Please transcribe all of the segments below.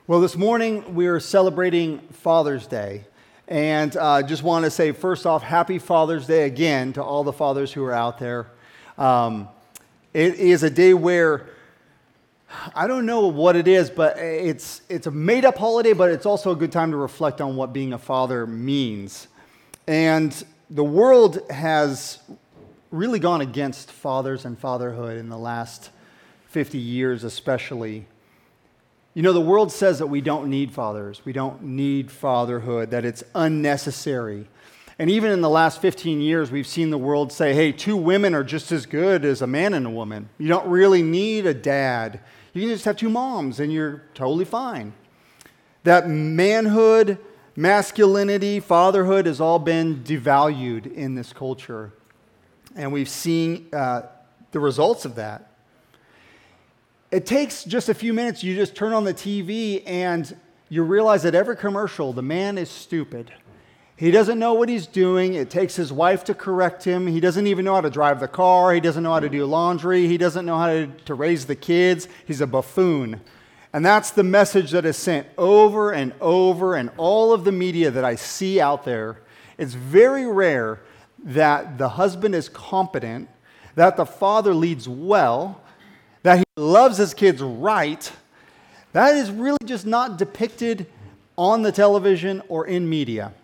Well, this morning we are celebrating Father's Day. And just want to say, first off, happy Father's Day again to all the fathers who are out there. It is a day where, I don't know what it is, but it's a made-up holiday, but it's also a good time to reflect on what being a father means. And the world has really gone against fathers and fatherhood in the last 50 years especially. You know, the world says that we don't need fathers, we don't need fatherhood, that it's unnecessary. And even in the last 15 years, we've seen the world say, hey, two women are just as good as a man and a woman. You don't really need a dad. You can just have two moms and you're totally fine. That manhood, masculinity, fatherhood has all been devalued in this culture. And we've seen the results of that. It takes just a few minutes. You just turn on the TV and you realize that every commercial, the man is stupid. He doesn't know what he's doing. It takes his wife to correct him. He doesn't even know how to drive the car. He doesn't know how to do laundry. He doesn't know how to raise the kids. He's a buffoon. And that's the message that is sent over and over in all of the media that I see out there. It's very rare that the husband is competent, that the father leads well, that he loves his kids right. That is really just not depicted on the television or in media.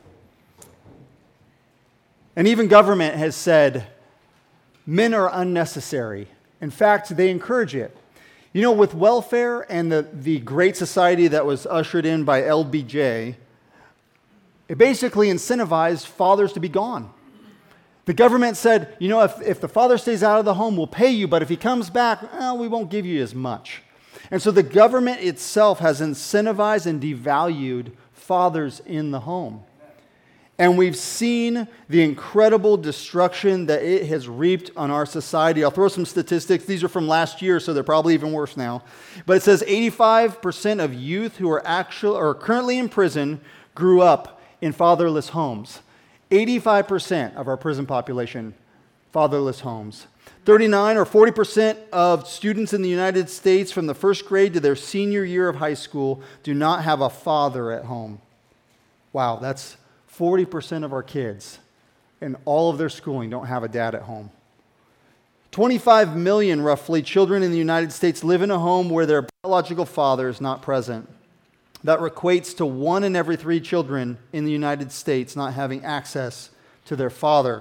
And even government has said men are unnecessary. In fact, they encourage it. You know, with welfare and the Great Society that was ushered in by LBJ, it basically incentivized fathers to be gone. The government said, you know, if the father stays out of the home, we'll pay you, but if he comes back, we won't give you as much. And so the government itself has incentivized and devalued fathers in the home. And we've seen the incredible destruction that it has reaped on our society. I'll throw some statistics. These are from last year, so they're probably even worse now. But it says 85% of youth who are currently in prison grew up in fatherless homes. 85% of our prison population, fatherless homes. 39 or 40% of students in the United States from the first grade to their senior year of high school do not have a father at home. Wow, that's 40% of our kids in all of their schooling don't have a dad at home. 25 million, roughly, children in the United States live in a home where their biological father is not present. That equates to 1 in every 3 children in the United States not having access to their father.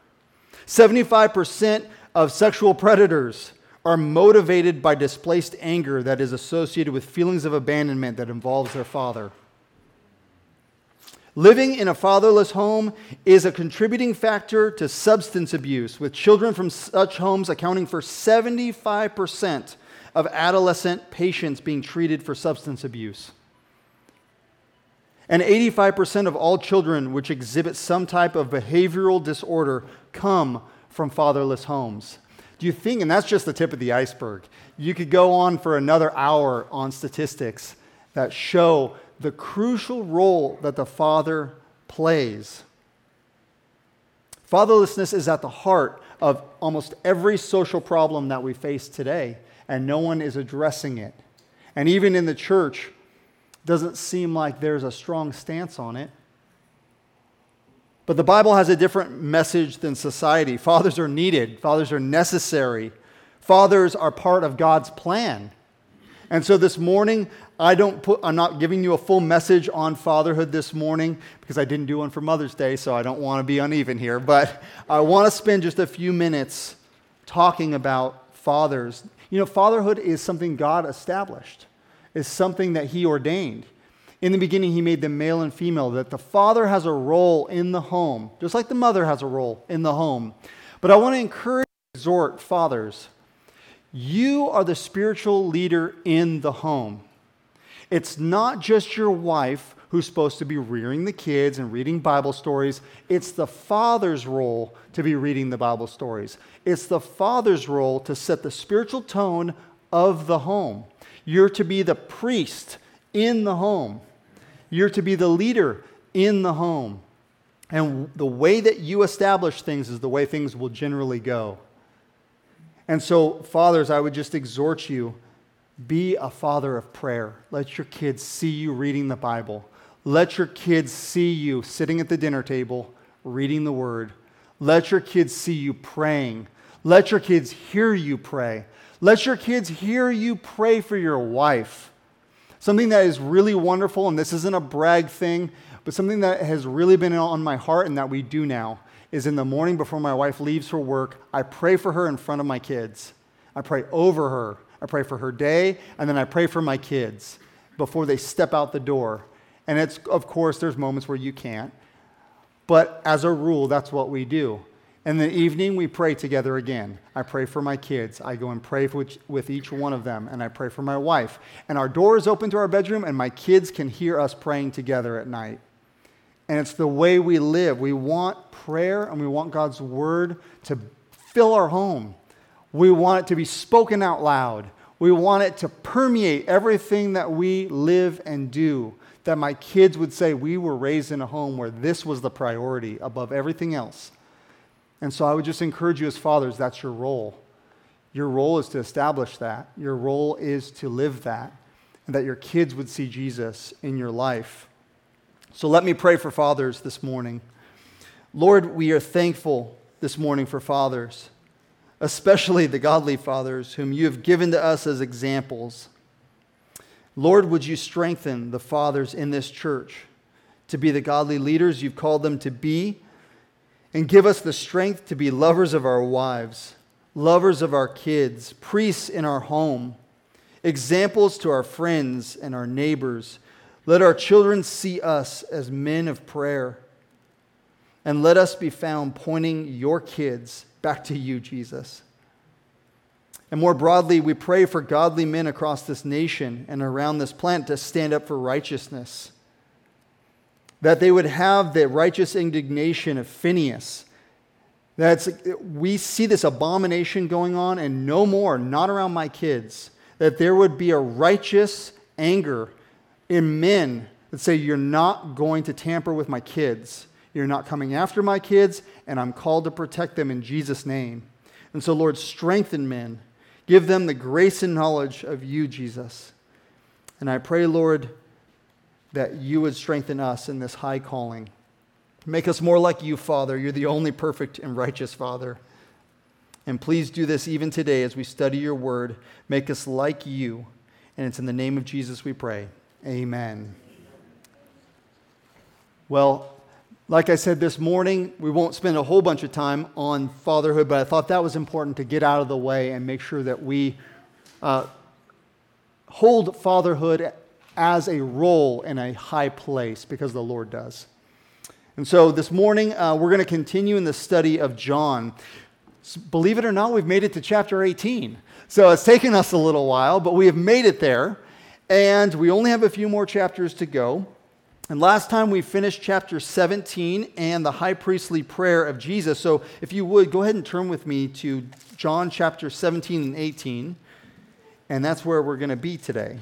75% of sexual predators are motivated by displaced anger that is associated with feelings of abandonment that involves their father. Living in a fatherless home is a contributing factor to substance abuse, with children from such homes accounting for 75% of adolescent patients being treated for substance abuse. And 85% of all children which exhibit some type of behavioral disorder come from fatherless homes. Do you think, and that's just the tip of the iceberg, you could go on for another hour on statistics that show the crucial role that the father plays. Fatherlessness is at the heart of almost every social problem that we face today, and no one is addressing it. And even in the church, doesn't seem like there's a strong stance on it. But the Bible has a different message than society. Fathers are needed. Fathers are necessary. Fathers are part of God's plan. And so this morning, I'm not giving you a full message on fatherhood this morning because I didn't do one for Mother's Day, so I don't want to be uneven here. But I want to spend just a few minutes talking about fathers. You know, fatherhood is something God established. Is something that He ordained. In the beginning, He made them male and female, that the father has a role in the home, just like the mother has a role in the home. But I want to encourage and exhort fathers. You are the spiritual leader in the home. It's not just your wife who's supposed to be rearing the kids and reading Bible stories. It's the father's role to be reading the Bible stories. It's the father's role to set the spiritual tone of the home. You're to be the priest in the home. You're to be the leader in the home. And the way that you establish things is the way things will generally go. And so, fathers, I would just exhort you Be a father of prayer. Let your kids see you reading the Bible. Let your kids see you sitting at the dinner table, reading the Word. Let your kids see you praying. Let your kids hear you pray. Let your kids hear you pray for your wife. Something that is really wonderful, and this isn't a brag thing, but something that has really been on my heart and that we do now is in the morning before my wife leaves for work, I pray for her in front of my kids. I pray over her. I pray for her day, and then I pray for my kids before they step out the door. And it's, of course, there's moments where you can't. But as a rule, that's what we do. In the evening, we pray together again. I pray for my kids. I go and pray with each one of them, and I pray for my wife. And our door is open to our bedroom, and my kids can hear us praying together at night. And it's the way we live. We want prayer, and we want God's word to fill our home. We want it to be spoken out loud. We want it to permeate everything that we live and do. That my kids would say, we were raised in a home where this was the priority above everything else. And so I would just encourage you as fathers, that's your role. Your role is to establish that. Your role is to live that. And that your kids would see Jesus in your life. So let me pray for fathers this morning. Lord, we are thankful this morning for fathers, especially the godly fathers whom you have given to us as examples. Lord, would you strengthen the fathers in this church to be the godly leaders you've called them to be, and give us the strength to be lovers of our wives, lovers of our kids, priests in our home, examples to our friends and our neighbors. Let our children see us as men of prayer, and let us be found pointing your kids back to you, Jesus. And more broadly, we pray for godly men across this nation and around this planet to stand up for righteousness. That they would have the righteous indignation of Phinehas. We see this abomination going on, and no more, not around my kids. That there would be a righteous anger in men that say, you're not going to tamper with my kids. You're not coming after my kids, and I'm called to protect them in Jesus' name. And so, Lord, strengthen men. Give them the grace and knowledge of you, Jesus. And I pray, Lord, that you would strengthen us in this high calling. Make us more like you, Father. You're the only perfect and righteous Father. And please do this even today as we study your word. Make us like you. And it's in the name of Jesus we pray. Amen. Well, like I said this morning, we won't spend a whole bunch of time on fatherhood, but I thought that was important to get out of the way and make sure that we hold fatherhood as a role in a high place because the Lord does. And so this morning, we're going to continue in the study of John. Believe it or not, we've made it to chapter 18. So it's taken us a little while, but we have made it there. And we only have a few more chapters to go. And last time we finished chapter 17 and the high priestly prayer of Jesus. So if you would, go ahead and turn with me to John chapter 17 and 18. And that's where we're going to be today.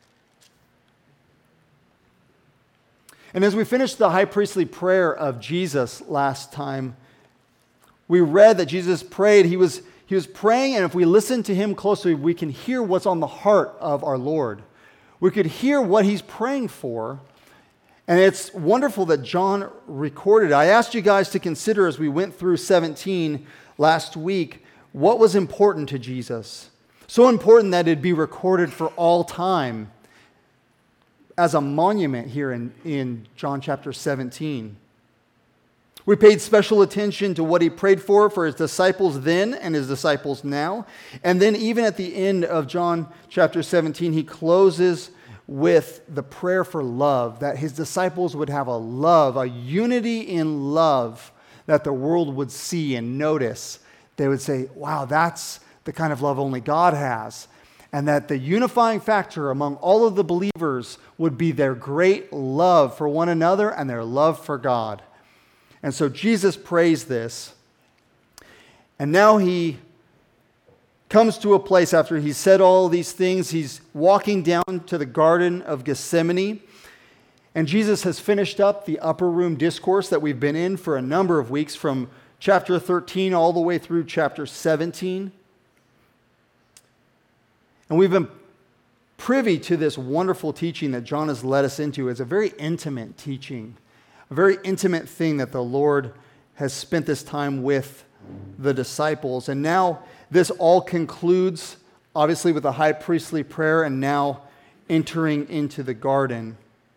And as we finished the high priestly prayer of Jesus last time, we read that Jesus prayed. He was praying, and if we listen to him closely, we can hear what's on the heart of our Lord. We could hear what he's praying for. And it's wonderful that John recorded. I asked you guys to consider as we went through 17 last week, what was important to Jesus. So important that it'd be recorded for all time as a monument here in John chapter 17. We paid special attention to what he prayed for his disciples then and his disciples now. And then even at the end of John chapter 17, he closes with the prayer for love, that his disciples would have a love, a unity in love that the world would see and notice. They would say, wow, that's the kind of love only God has. And that the unifying factor among all of the believers would be their great love for one another and their love for God. And so Jesus prays this. And now he comes to a place after he's said all these things. He's walking down to the Garden of Gethsemane. And Jesus has finished up the upper room discourse that we've been in for a number of weeks from chapter 13 all the way through chapter 17. And we've been privy to this wonderful teaching that John has led us into. It's a very intimate teaching, a very intimate thing that the Lord has spent this time with the disciples. And now this all concludes, obviously, with the high priestly prayer and now entering into the garden.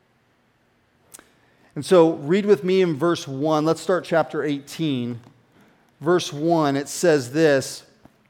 And so read with me in verse 1. Let's start chapter 18. Verse 1, it says this: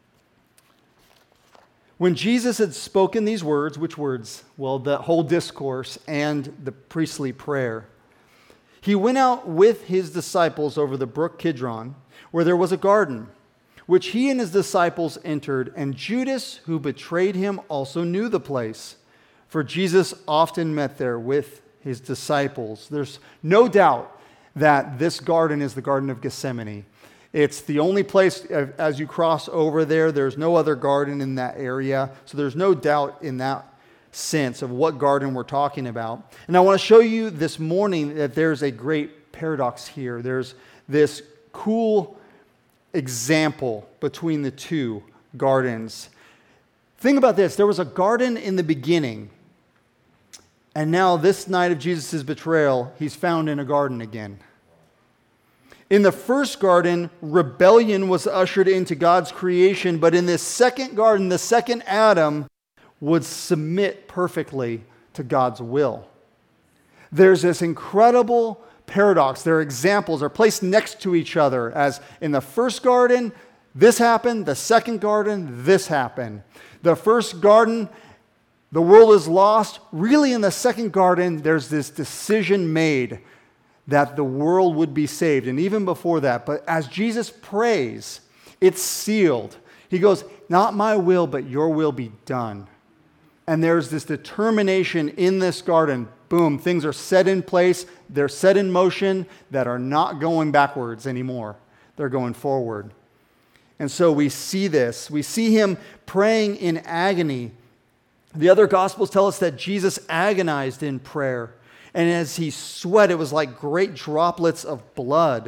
when Jesus had spoken these words, which words? Well, the whole discourse and the priestly prayer. He went out with his disciples over the brook Kidron, where there was a garden, which he and his disciples entered, and Judas, who betrayed him, also knew the place, for Jesus often met there with his disciples. There's no doubt that this garden is the Garden of Gethsemane. It's the only place, as you cross over there, there's no other garden in that area. So there's no doubt in that sense of what garden we're talking about. And I want to show you this morning that there's a great paradox here. There's this cool example between the two gardens. Think about this. There was a garden in the beginning. And now this night of Jesus' betrayal, he's found in a garden again. In the first garden, rebellion was ushered into God's creation, but in this second garden, the second Adam would submit perfectly to God's will. There's this incredible paradox. Their examples are placed next to each other, as in the first garden, this happened. The second garden, this happened. The first garden, the world is lost. Really, in the second garden, there's this decision made that the world would be saved. And even before that, but as Jesus prays, it's sealed. He goes, not my will, but your will be done. And there's this determination in this garden. Boom, things are set in place. They're set in motion that are not going backwards anymore. They're going forward. And so we see this. We see him praying in agony. The other Gospels tell us that Jesus agonized in prayer. And as he sweat, it was like great droplets of blood.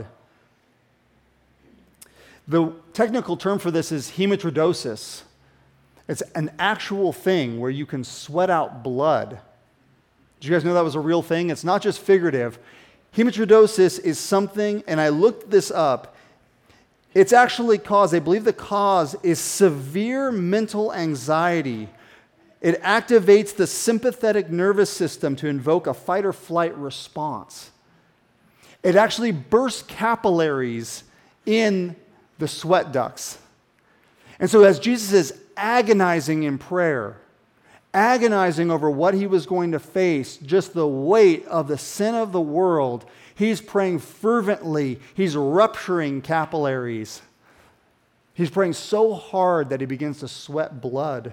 The technical term for this is hematidrosis. It's an actual thing where you can sweat out blood. Did you guys know that was a real thing? It's not just figurative. Hematidrosis is something, and I looked this up. It's actually caused, I believe the cause is severe mental anxiety. It activates the sympathetic nervous system to invoke a fight or flight response. It actually bursts capillaries in the sweat ducts. And so as Jesus is agonizing in prayer, agonizing over what he was going to face, just the weight of the sin of the world, he's praying fervently. He's rupturing capillaries. He's praying so hard that he begins to sweat blood.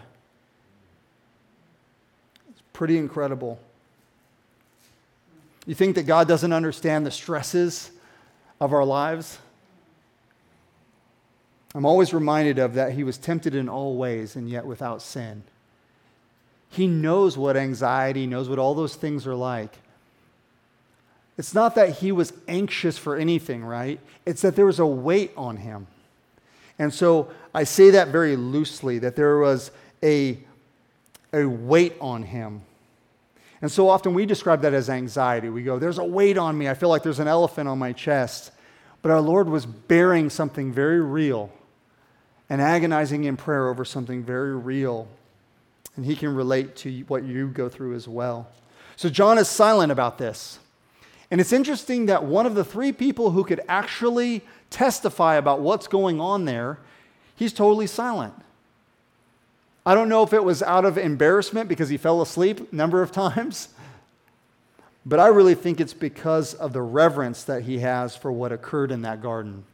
Pretty incredible. You think that God doesn't understand the stresses of our lives? I'm always reminded of that he was tempted in all ways and yet without sin. He knows what anxiety, knows what all those things are like. It's not that he was anxious for anything, right? It's that there was a weight on him. And so I say that very loosely, that there was a weight on him. And so often we describe that as anxiety. We go, there's a weight on me. I feel like there's an elephant on my chest. But our Lord was bearing something very real and agonizing in prayer over something very real. And he can relate to what you go through as well. So John is silent about this. And it's interesting that one of the three people who could actually testify about what's going on there, he's totally silent. I don't know if it was out of embarrassment because he fell asleep a number of times, but I really think it's because of the reverence that he has for what occurred in that garden.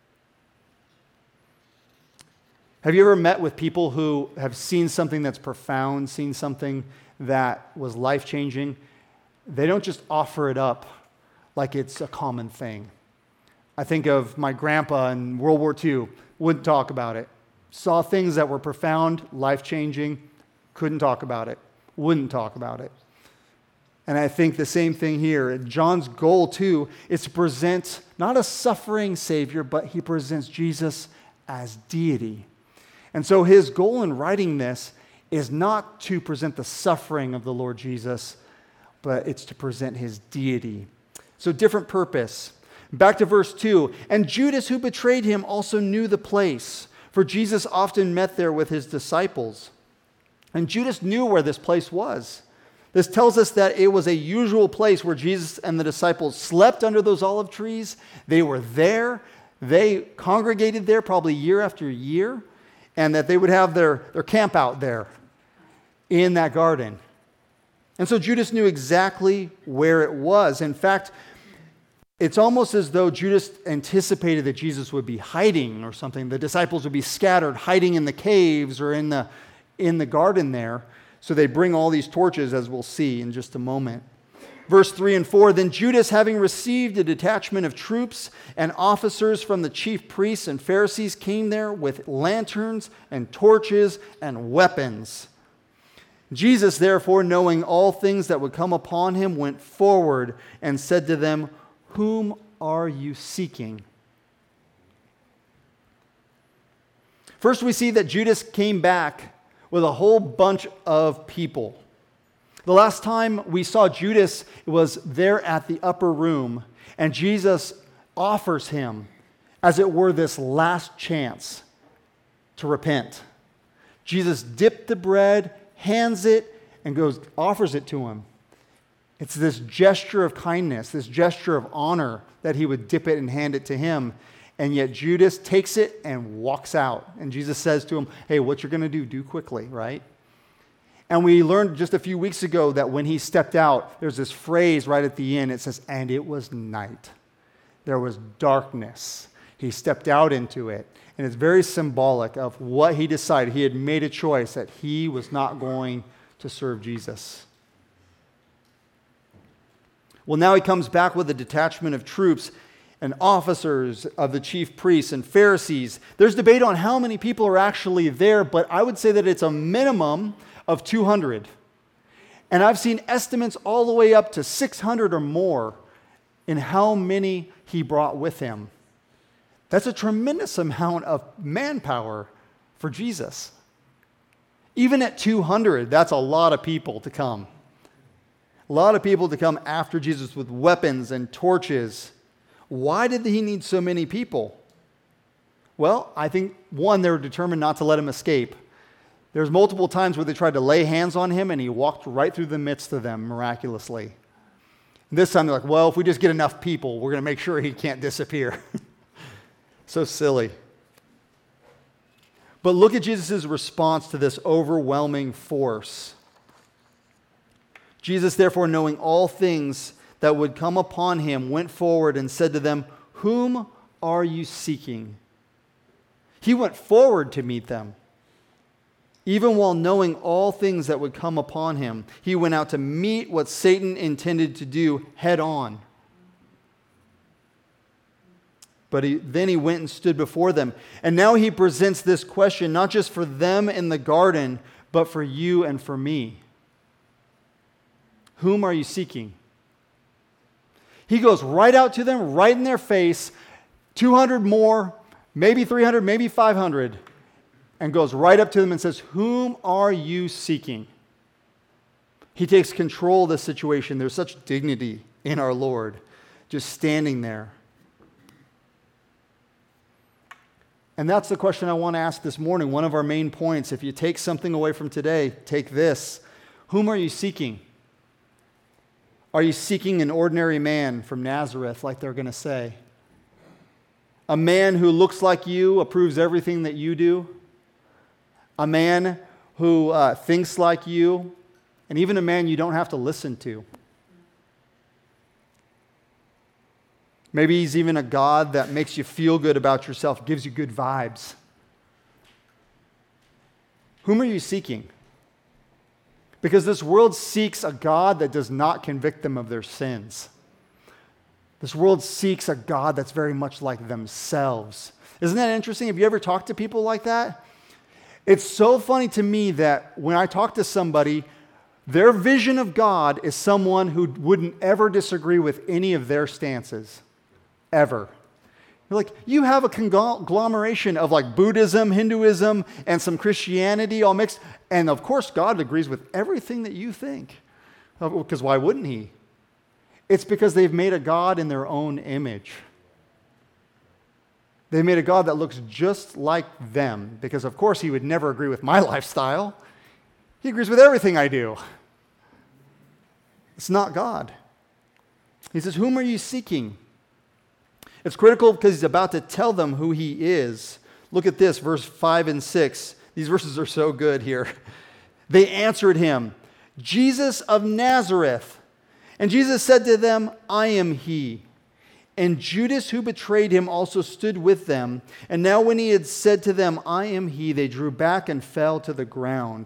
Have you ever met with people who have seen something that's profound, seen something that was life-changing? They don't just offer it up like it's a common thing. I think of my grandpa in World War II, wouldn't talk about it. Saw things that were profound, life-changing, couldn't talk about it, wouldn't talk about it. And I think the same thing here. John's goal, too, is to present not a suffering Savior, but he presents Jesus as deity. And so his goal in writing this is not to present the suffering of the Lord Jesus, but it's to present his deity. So different purpose. Back to verse 2. And Judas, who betrayed him, also knew the place, for Jesus often met there with his disciples. And Judas knew where this place was. This tells us that it was a usual place where Jesus and the disciples slept under those olive trees. They were there. They congregated there probably year after year, and that they would have their camp out there in that garden. And so Judas knew exactly where it was. In fact, it's almost as though Judas anticipated that Jesus would be hiding or something. The disciples would be scattered, hiding in the caves or in the garden there. So they bring all these torches, as we'll see in just a moment. Verse 3 and 4, then Judas, having received a detachment of troops and officers from the chief priests and Pharisees, came there with lanterns and torches and weapons. Jesus, therefore, knowing all things that would come upon him, went forward and said to them, whom are you seeking? First, we see that Judas came back with a whole bunch of people. The last time we saw Judas was there at the upper room, and Jesus offers him, as it were, this last chance to repent. Jesus dipped the bread, hands it, and offers it to him. It's this gesture of kindness, this gesture of honor that he would dip it and hand it to him. And yet Judas takes it and walks out. And Jesus says to him, hey, what you're going to do quickly, right? And we learned just a few weeks ago that when he stepped out, there's this phrase right at the end. It says, and it was night. There was darkness. He stepped out into it. And it's very symbolic of what he decided. He had made a choice that he was not going to serve Jesus. Well, now he comes back with a detachment of troops and officers of the chief priests and Pharisees. There's debate on how many people are actually there, but I would say that it's a minimum of 200. And I've seen estimates all the way up to 600 or more in how many he brought with him. That's a tremendous amount of manpower for Jesus. Even at 200, that's a lot of people to come. A lot of people to come after Jesus with weapons and torches. Why did he need so many people? Well, I think, one, they were determined not to let him escape. There's multiple times where they tried to lay hands on him, and he walked right through the midst of them miraculously. This time they're like, well, if we just get enough people, we're going to make sure he can't disappear. So silly. But look at Jesus' response to this overwhelming force. Jesus, therefore, knowing all things that would come upon him, went forward and said to them, whom are you seeking? He went forward to meet them. Even while knowing all things that would come upon him, he went out to meet what Satan intended to do head on. But then he went and stood before them. And now he presents this question, not just for them in the garden, but for you and for me. Whom are you seeking? He goes right out to them, right in their face, 200 more, maybe 300, maybe 500, and goes right up to them and says, whom are you seeking? He takes control of the situation. There's such dignity in our Lord, just standing there. And that's the question I want to ask this morning, one of our main points. If you take something away from today, take this. Whom are you seeking? Are you seeking an ordinary man from Nazareth, like they're going to say? A man who looks like you, approves everything that you do? A man who thinks like you? And even a man you don't have to listen to? Maybe he's even a God that makes you feel good about yourself, gives you good vibes. Whom are you seeking? Because this world seeks a God that does not convict them of their sins. This world seeks a God that's very much like themselves. Isn't that interesting? Have you ever talked to people like that? It's so funny to me that when I talk to somebody, their vision of God is someone who wouldn't ever disagree with any of their stances. Ever. You're like, you have a conglomeration of like Buddhism, Hinduism, and some Christianity all mixed. And of course, God agrees with everything that you think. Because why wouldn't he? It's because they've made a God in their own image. They made a God that looks just like them. Because of course, he would never agree with my lifestyle. He agrees with everything I do. It's not God. He says, whom are you seeking? It's critical because he's about to tell them who he is. Look at this, verse 5 and 6. These verses are so good here. They answered him, Jesus of Nazareth. And Jesus said to them, I am he. And Judas, who betrayed him, also stood with them. And now when he had said to them, I am he, they drew back and fell to the ground.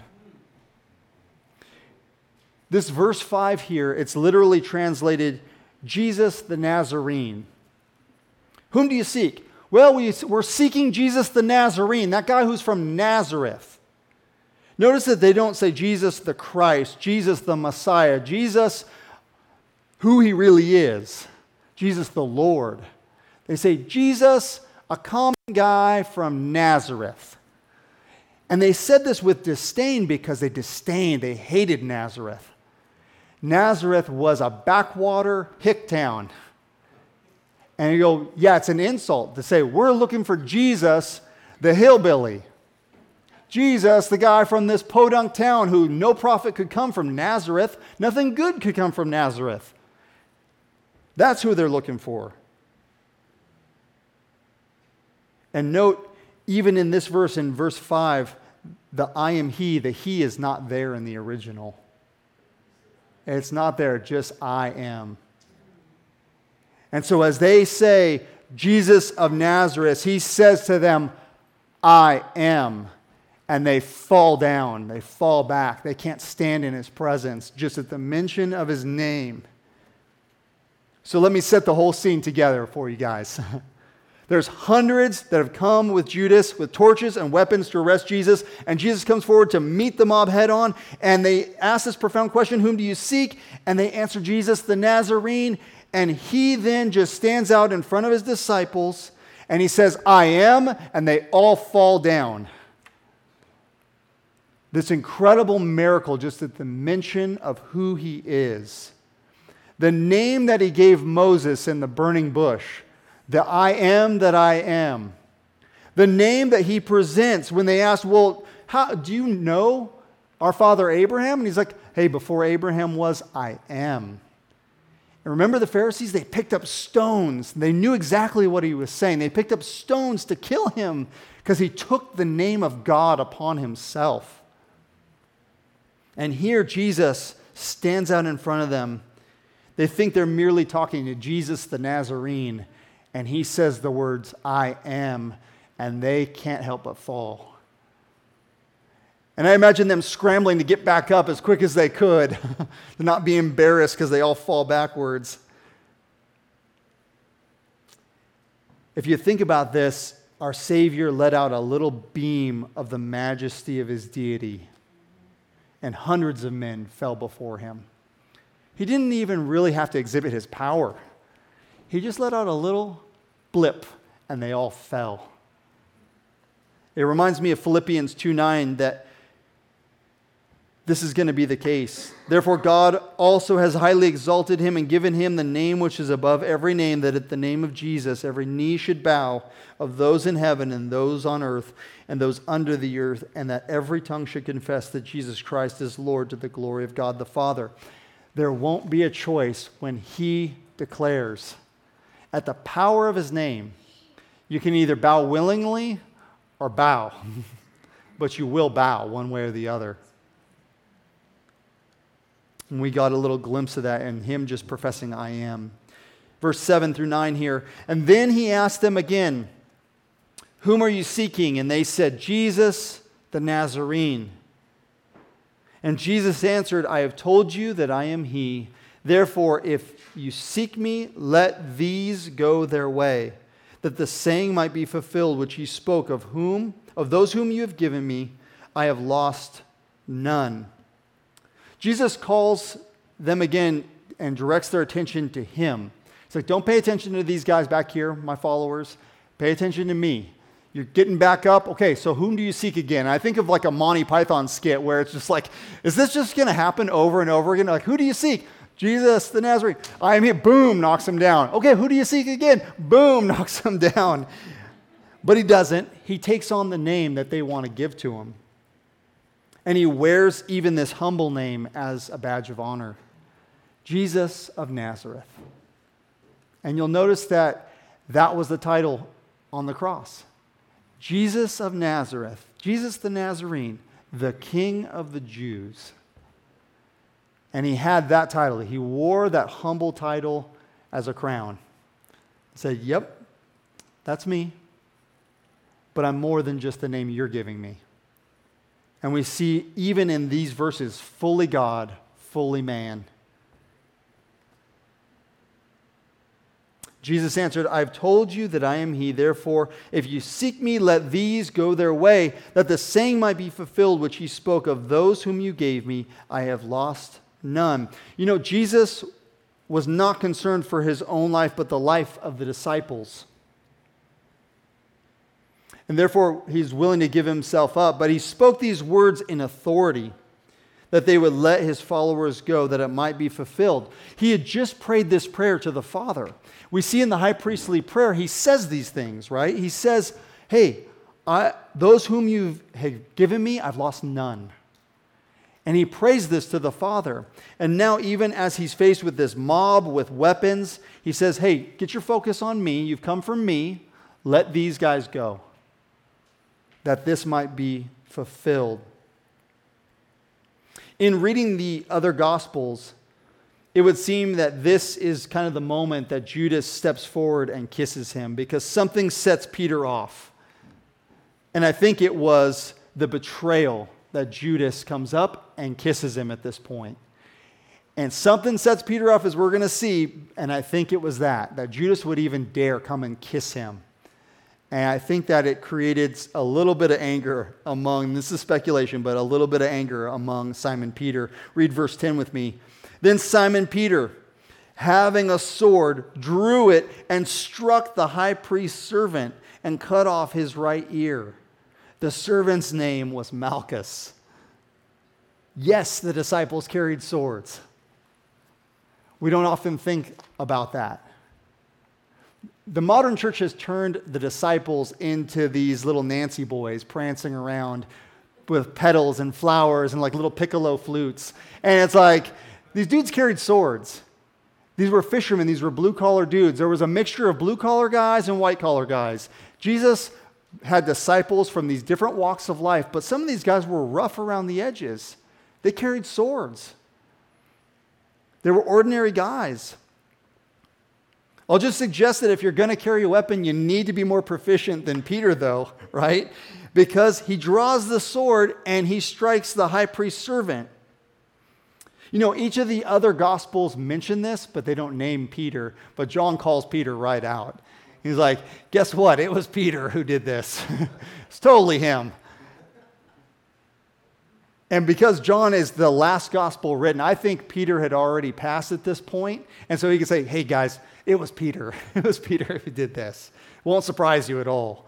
This verse 5 here, it's literally translated, Jesus the Nazarene. Whom do you seek? Well, we're seeking Jesus the Nazarene, that guy who's from Nazareth. Notice that they don't say Jesus the Christ, Jesus the Messiah, Jesus who he really is, Jesus the Lord. They say Jesus, a common guy from Nazareth. And they said this with disdain because they hated Nazareth. Nazareth was a backwater hick town. And you go, yeah, it's an insult to say, we're looking for Jesus, the hillbilly. Jesus, the guy from this podunk town who no profit could come from Nazareth. Nothing good could come from Nazareth. That's who they're looking for. And note, even in this verse, in verse 5, the I am he, the he is not there in the original. It's not there, just I am. And so as they say, Jesus of Nazareth, he says to them, I am. And they fall down, they fall back. They can't stand in his presence just at the mention of his name. So let me set the whole scene together for you guys. There's hundreds that have come with Judas with torches and weapons to arrest Jesus, and Jesus comes forward to meet the mob head on, and they ask this profound question, whom do you seek? And they answer Jesus the Nazarene, and he then just stands out in front of his disciples, and he says, I am, and they all fall down. This incredible miracle just at the mention of who he is. The name that he gave Moses in the burning bush, the I am that I am. The name that he presents when they ask, well, how do you know our father Abraham? And he's like, hey, before Abraham was, I am. And remember the Pharisees? They picked up stones. They knew exactly what he was saying. They picked up stones to kill him because he took the name of God upon himself. And here Jesus stands out in front of them. They think they're merely talking to Jesus the Nazarene, and he says the words, I am, and they can't help but fall. And I imagine them scrambling to get back up as quick as they could, to not be embarrassed because they all fall backwards. If you think about this, our Savior let out a little beam of the majesty of his deity, and hundreds of men fell before him. He didn't even really have to exhibit his power. He just let out a little blip, and they all fell. It reminds me of Philippians 2:9 that this is going to be the case. Therefore, God also has highly exalted him and given him the name which is above every name, that at the name of Jesus every knee should bow, of those in heaven and those on earth and those under the earth, and that every tongue should confess that Jesus Christ is Lord, to the glory of God the Father. There won't be a choice when he declares at the power of his name, you can either bow willingly or bow, but you will bow one way or the other. And we got a little glimpse of that in him just professing, I am. Verse 7 through 9 here. And then he asked them again, whom are you seeking? And they said, Jesus the Nazarene. And Jesus answered, I have told you that I am he. Therefore, if you seek me, let these go their way, that the saying might be fulfilled which he spoke, of those whom you have given me, I have lost none. Jesus calls them again and directs their attention to him. He's like, don't pay attention to these guys back here, my followers. Pay attention to me. You're getting back up. Okay, so whom do you seek again? I think of like a Monty Python skit where it's just like, is this just going to happen over and over again? Like, who do you seek? Jesus the Nazarene. I am here. Boom, knocks him down. Okay, who do you seek again? Boom, knocks him down. But he doesn't. He takes on the name that they want to give to him. And he wears even this humble name as a badge of honor. Jesus of Nazareth. And you'll notice that was the title on the cross. Jesus of Nazareth, Jesus the Nazarene, the King of the Jews. And he had that title. He wore that humble title as a crown. He said, yep, that's me. But I'm more than just the name you're giving me. And we see even in these verses, fully God, fully man. Jesus answered, I've told you that I am he. Therefore, if you seek me, let these go their way, that the saying might be fulfilled which he spoke of those whom you gave me. I have lost none. You know, Jesus was not concerned for his own life, but the life of the disciples. And therefore, he's willing to give himself up. But he spoke these words in authority, that they would let his followers go, that it might be fulfilled. He had just prayed this prayer to the Father. We see in the high priestly prayer, he says these things, right? He says, hey, those whom you have given me, I've lost none. And he prays this to the Father. And now even as he's faced with this mob with weapons, he says, hey, get your focus on me. You've come from me. Let these guys go, that this might be fulfilled. In reading the other Gospels, it would seem that this is kind of the moment that Judas steps forward and kisses him, because something sets Peter off. And I think it was the betrayal that Judas comes up and kisses him at this point. And something sets Peter off, as we're going to see, and I think it was that Judas would even dare come and kiss him. And I think that it created a little bit of anger among, this is speculation, but a little bit of anger among Simon Peter. Read verse 10 with me. Then Simon Peter, having a sword, drew it and struck the high priest's servant and cut off his right ear. The servant's name was Malchus. Yes, the disciples carried swords. We don't often think about that. The modern church has turned the disciples into these little Nancy boys prancing around with petals and flowers and like little piccolo flutes. And it's like, these dudes carried swords. These were fishermen. These were blue-collar dudes. There was a mixture of blue-collar guys and white-collar guys. Jesus had disciples from these different walks of life, but some of these guys were rough around the edges. They carried swords. They were ordinary guys. I'll just suggest that if you're going to carry a weapon, you need to be more proficient than Peter, though, right? Because he draws the sword and he strikes the high priest's servant. You know, each of the other Gospels mention this, but they don't name Peter. But John calls Peter right out. He's like, guess what? It was Peter who did this. It's totally him. And because John is the last Gospel written, I think Peter had already passed at this point. And so he can say, hey guys, it was Peter. It was Peter who did this. Won't surprise you at all.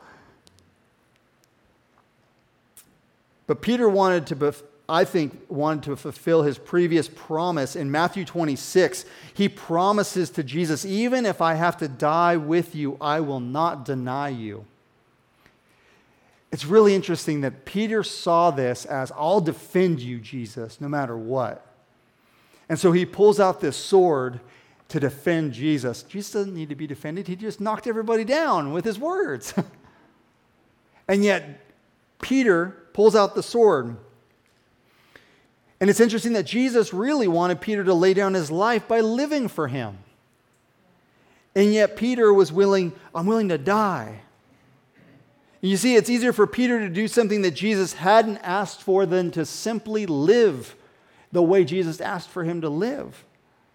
But Peter wanted to fulfill his previous promise. In Matthew 26, he promises to Jesus, even if I have to die with you, I will not deny you. It's really interesting that Peter saw this as, I'll defend you, Jesus, no matter what. And so he pulls out this sword to defend Jesus. Jesus doesn't need to be defended. He just knocked everybody down with his words. And yet, Peter pulls out the sword. And it's interesting that Jesus really wanted Peter to lay down his life by living for him. And yet Peter was I'm willing to die. And you see, it's easier for Peter to do something that Jesus hadn't asked for than to simply live the way Jesus asked for him to live.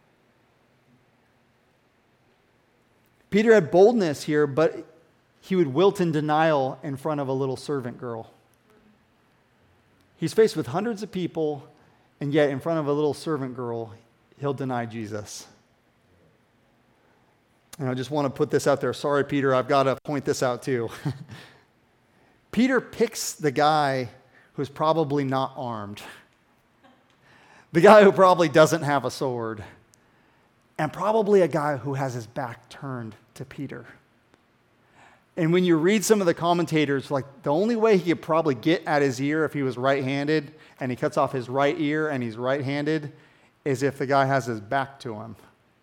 Peter had boldness here, but he would wilt in denial in front of a little servant girl. He's faced with hundreds of people, and yet in front of a little servant girl, he'll deny Jesus. And I just want to put this out there. Sorry, Peter, I've got to point this out too. Peter picks the guy who's probably not armed, the guy who probably doesn't have a sword, and probably a guy who has his back turned to Peter. And when you read some of the commentators, like the only way he could probably get at his ear if he was right-handed and he cuts off his right ear and he's right-handed is if the guy has his back to him.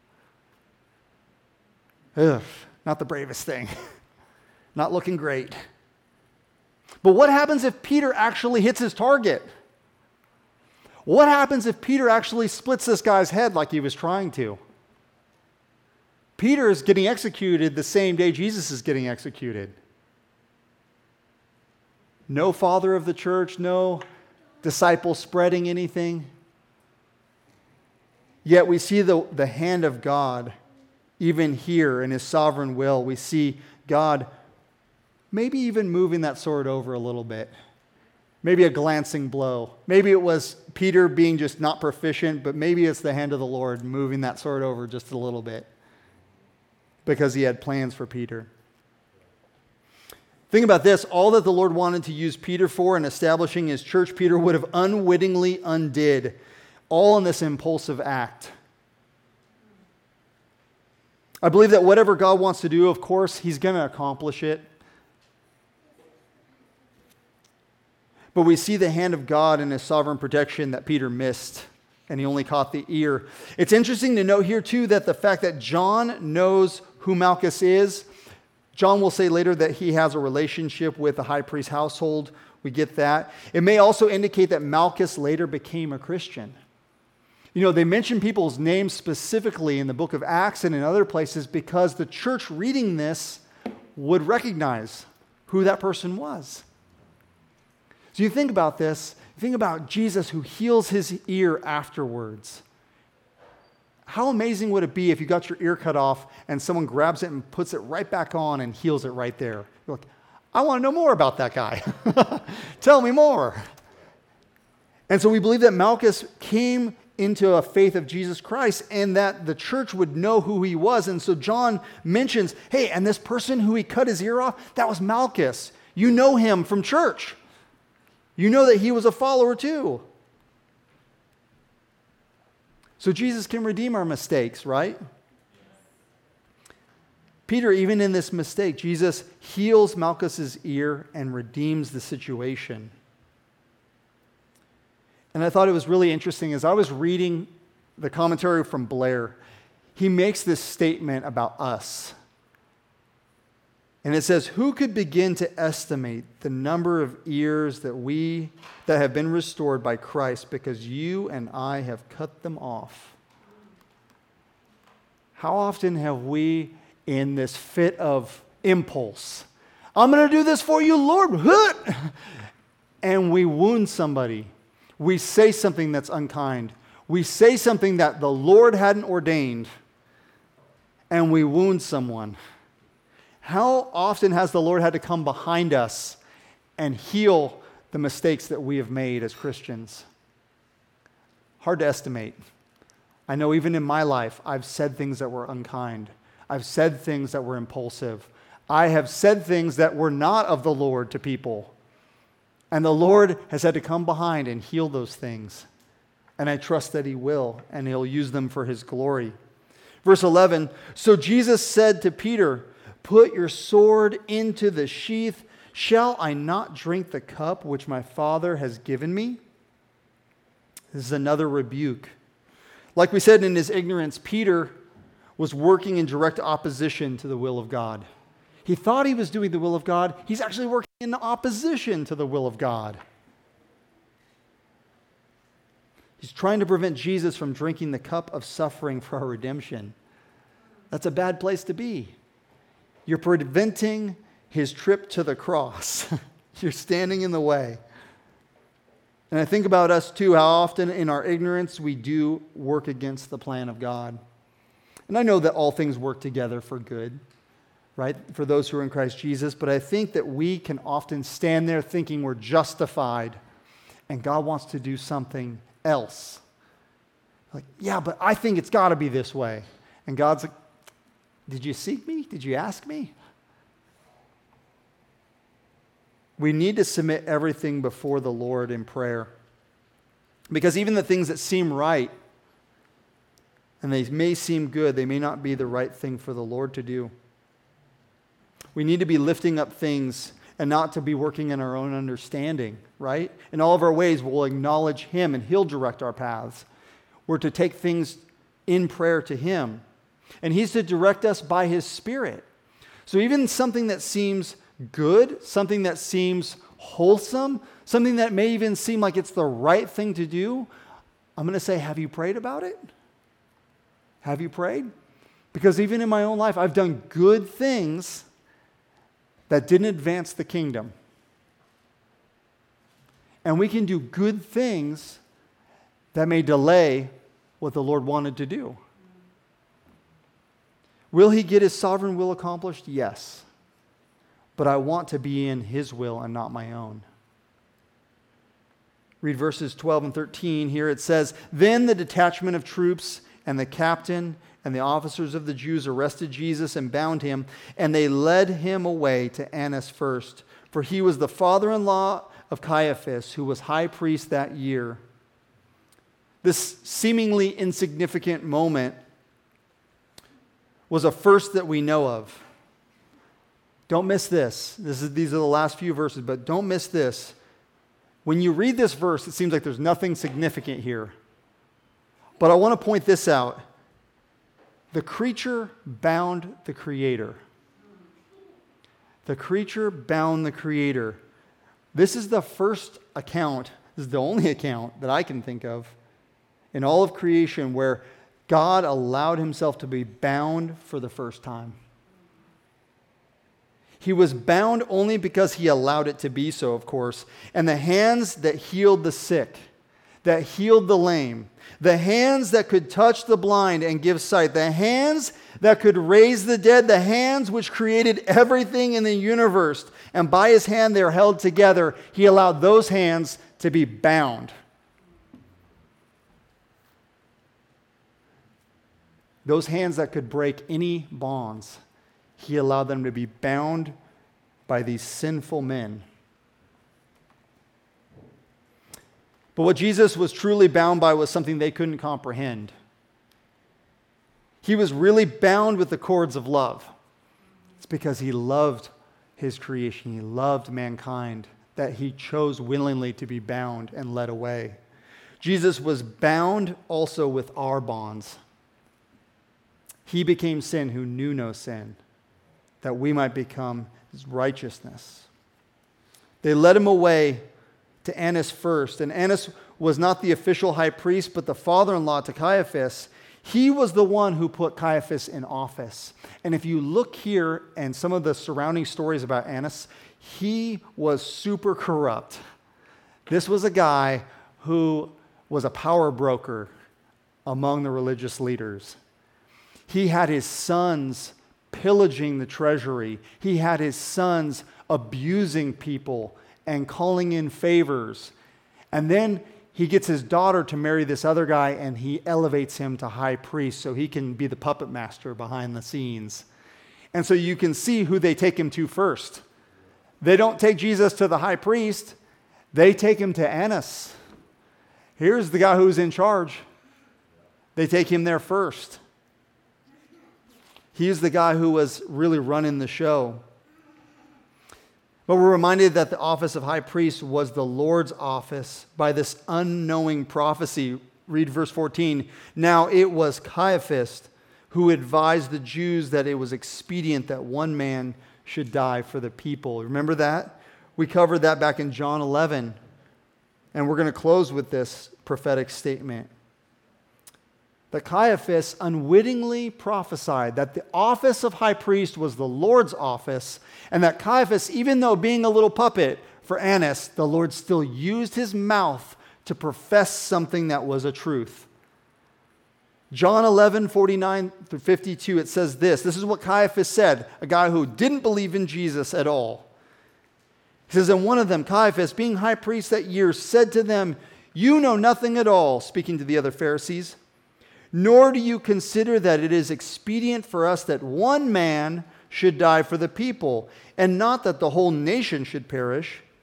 Ugh, not the bravest thing. Not looking great. But what happens if Peter actually hits his target? What happens if Peter actually splits this guy's head like he was trying to? Peter is getting executed the same day Jesus is getting executed. No father of the church, no disciple spreading anything. Yet we see the hand of God even here in his sovereign will. We see God maybe even moving that sword over a little bit. Maybe a glancing blow. Maybe it was Peter being just not proficient, but maybe it's the hand of the Lord moving that sword over just a little bit because he had plans for Peter. Think about this. All that the Lord wanted to use Peter for in establishing his church, Peter would have unwittingly undid, all in this impulsive act. I believe that whatever God wants to do, of course, he's going to accomplish it. But we see the hand of God in his sovereign protection that Peter missed, and he only caught the ear. It's interesting to note here, too, that the fact that John knows who Malchus is, John will say later that he has a relationship with the high priest's household. We get that. It may also indicate that Malchus later became a Christian. You know, they mention people's names specifically in the book of Acts and in other places because the church reading this would recognize who that person was. So you think about this, you think about Jesus who heals his ear afterwards. How amazing would it be if you got your ear cut off and someone grabs it and puts it right back on and heals it right there? You're like, I want to know more about that guy. Tell me more. And so we believe that Malchus came into a faith of Jesus Christ and that the church would know who he was. And so John mentions, hey, and this person who he cut his ear off, that was Malchus. You know him from church. You know that he was a follower too. So Jesus can redeem our mistakes, right? Peter, even in this mistake, Jesus heals Malchus's ear and redeems the situation. And I thought it was really interesting as I was reading the commentary from Blair, he makes this statement about us. And it says, who could begin to estimate the number of ears that have been restored by Christ because you and I have cut them off? How often have we, in this fit of impulse, I'm going to do this for you, Lord, and we wound somebody. We say something that's unkind. We say something that the Lord hadn't ordained, and we wound someone. How often has the Lord had to come behind us and heal the mistakes that we have made as Christians? Hard to estimate. I know even in my life, I've said things that were unkind. I've said things that were impulsive. I have said things that were not of the Lord to people. And the Lord has had to come behind and heal those things. And I trust that he will, and he'll use them for his glory. Verse 11, so Jesus said to Peter, put your sword into the sheath. Shall I not drink the cup which my Father has given me? This is another rebuke. Like we said, in his ignorance, Peter was working in direct opposition to the will of God. He thought he was doing the will of God. He's actually working in opposition to the will of God. He's trying to prevent Jesus from drinking the cup of suffering for our redemption. That's a bad place to be. You're preventing his trip to the cross. You're standing in the way. And I think about us too, how often in our ignorance we do work against the plan of God. And I know that all things work together for good, right? For those who are in Christ Jesus. But I think that we can often stand there thinking we're justified and God wants to do something else. Like, yeah, but I think it's got to be this way. And God's like, did you seek me? Did you ask me? we need to submit everything before the Lord in prayer. Because even the things that seem right, and they may seem good, they may not be the right thing for the Lord to do. We need to be lifting up things and not to be working in our own understanding, right? In all of our ways, we'll acknowledge Him and He'll direct our paths. We're to take things in prayer to Him. And He's to direct us by His Spirit. So even something that seems good, something that seems wholesome, something that may even seem like it's the right thing to do, I'm going to say, have you prayed about it? Have you prayed? Because even in my own life, I've done good things that didn't advance the kingdom. And we can do good things that may delay what the Lord wanted to do. Will He get His sovereign will accomplished? Yes. But I want to be in His will and not my own. Read verses 12 and 13 here. It says, "Then the detachment of troops and the captain and the officers of the Jews arrested Jesus and bound Him, and they led Him away to Annas first, for he was the father-in-law of Caiaphas, who was high priest that year." This seemingly insignificant moment was a first that we know of. Don't miss this. These are the last few verses, but don't miss this. When you read this verse, it seems like there's nothing significant here. But I want to point this out. The creature bound the Creator. The creature bound the Creator. This is the first account, this is the only account that I can think of in all of creation where God allowed Himself to be bound for the first time. He was bound only because He allowed it to be so, of course. And the hands that healed the sick, that healed the lame, the hands that could touch the blind and give sight, the hands that could raise the dead, the hands which created everything in the universe, and by His hand they're held together, He allowed those hands to be bound. Those hands that could break any bonds, He allowed them to be bound by these sinful men. But what Jesus was truly bound by was something they couldn't comprehend. He was really bound with the cords of love. It's because He loved His creation. He loved mankind that He chose willingly to be bound and led away. Jesus was bound also with our bonds. He became sin who knew no sin, that we might become His righteousness. They led Him away to Annas first. And Annas was not the official high priest, but the father-in-law to Caiaphas. He was the one who put Caiaphas in office. And if you look here and some of the surrounding stories about Annas, he was super corrupt. This was a guy who was a power broker among the religious leaders. He had his sons pillaging the treasury. He had his sons abusing people and calling in favors. And then he gets his daughter to marry this other guy, and he elevates him to high priest so he can be the puppet master behind the scenes. And so you can see who they take him to first. They don't take Jesus to the high priest. They take him to Annas. Here's the guy who's in charge. They take him there first. He's the guy who was really running the show. But we're reminded that the office of high priest was the Lord's office by this unknowing prophecy. Read verse 14. Now it was Caiaphas who advised the Jews that it was expedient that one man should die for the people. Remember that? We covered that back in John 11. And we're going to close with this prophetic statement. That Caiaphas unwittingly prophesied that the office of high priest was the Lord's office, and that Caiaphas, even though being a little puppet for Annas, the Lord still used his mouth to profess something that was a truth. John 11, 49 through 52, it says this. This is what Caiaphas said, a guy who didn't believe in Jesus at all. He says, and one of them, Caiaphas, being high priest that year, said to them, "You know nothing at all," speaking to the other Pharisees, "nor do you consider that it is expedient for us that one man should die for the people, and not that the whole nation should perish.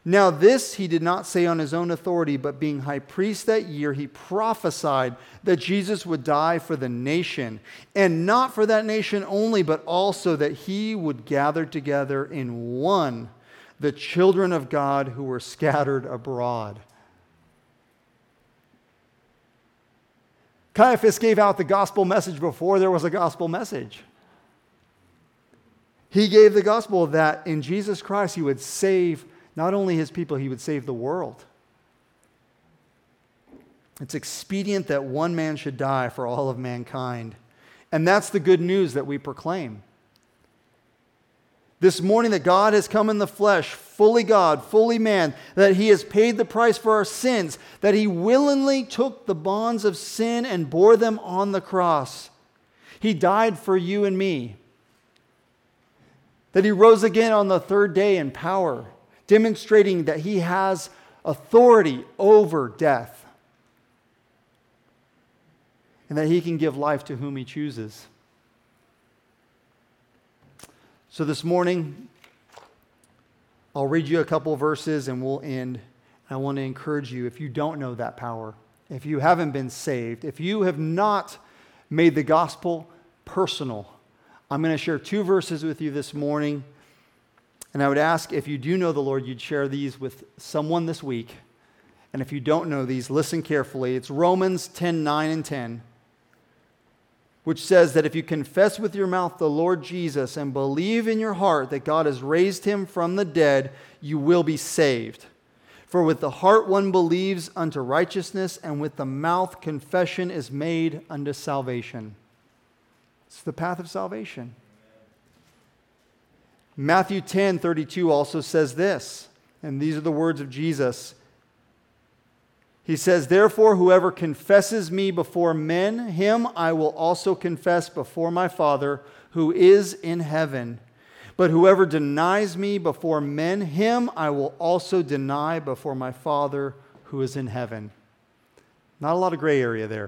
Now this he did not say on his own authority, but being high priest that year, he prophesied that Jesus would die for the nation, and not for that nation only, but also that he would gather together in one the children of God who were scattered abroad. Caiaphas gave out the gospel message before there was a gospel message. He gave the gospel that in Jesus Christ he would save not only his people, he would save the world. It's expedient that one man should die for all of mankind. And that's the good news that we proclaim. This morning that God has come in the flesh, fully God, fully man, that he has paid the price for our sins, that he willingly took the bonds of sin and bore them on the cross. He died for you and me. That he rose again on the third day in power, demonstrating that he has authority over death and that he can give life to whom he chooses. So this morning, I'll read you a couple of verses and we'll end. I want to encourage you, if you don't know that power, if you haven't been saved, if you have not made the gospel personal, I'm going to share 2 verses with you this morning. And I would ask, if you do know the Lord, you'd share these with someone this week. And if you don't know these, listen carefully. It's Romans 10:9 and 10, which says that if you confess with your mouth the Lord Jesus and believe in your heart that God has raised him from the dead, you will be saved. For with the heart one believes unto righteousness, and with the mouth confession is made unto salvation. It's the path of salvation. Matthew 10:32 also says this, and these are the words of Jesus. He says, therefore, whoever confesses me before men, him I will also confess before my Father who is in heaven. But whoever denies me before men, him I will also deny before my Father who is in heaven. Not a lot of gray area there.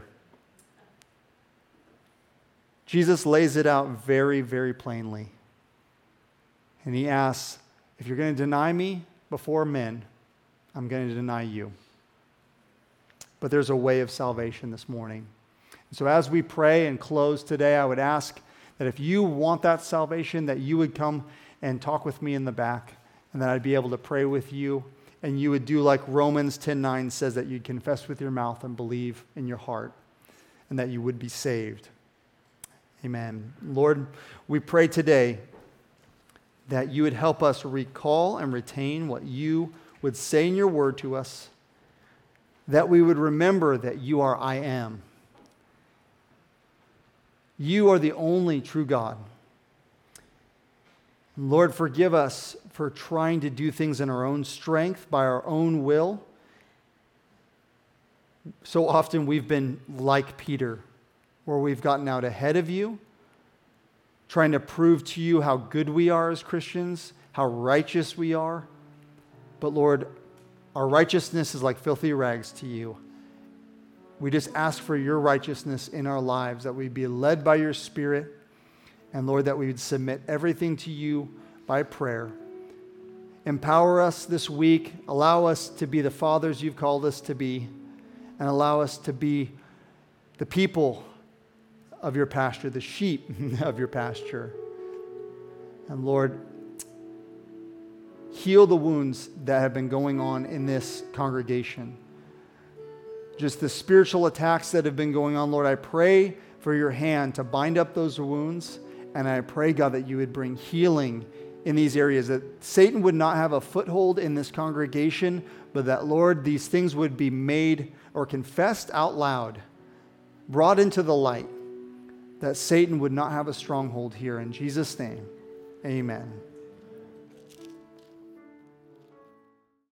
Jesus lays it out very, very plainly. And he asks, if you're going to deny me before men, I'm going to deny you. But there's a way of salvation this morning. So as we pray and close today, I would ask that if you want that salvation, that you would come and talk with me in the back, and that I'd be able to pray with you, and you would do like Romans 10:9 says, that you'd confess with your mouth and believe in your heart, and that you would be saved. Amen. Lord, we pray today that you would help us recall and retain what you would say in your word to us, that we would remember that you are I am. You are the only true God. Lord, forgive us for trying to do things in our own strength, by our own will. So often we've been like Peter, where we've gotten out ahead of you, trying to prove to you how good we are as Christians, how righteous we are. But Lord, our righteousness is like filthy rags to you. We just ask for your righteousness in our lives, that we'd be led by your Spirit, and Lord, that we would submit everything to you by prayer. Empower us this week. Allow us to be the fathers you've called us to be, and allow us to be the people of your pasture, the sheep of your pasture. And Lord, heal the wounds that have been going on in this congregation. Just the spiritual attacks that have been going on, Lord, I pray for your hand to bind up those wounds. And I pray, God, that you would bring healing in these areas, that Satan would not have a foothold in this congregation, but that, Lord, these things would be made or confessed out loud, brought into the light, that Satan would not have a stronghold here. In Jesus' name, amen.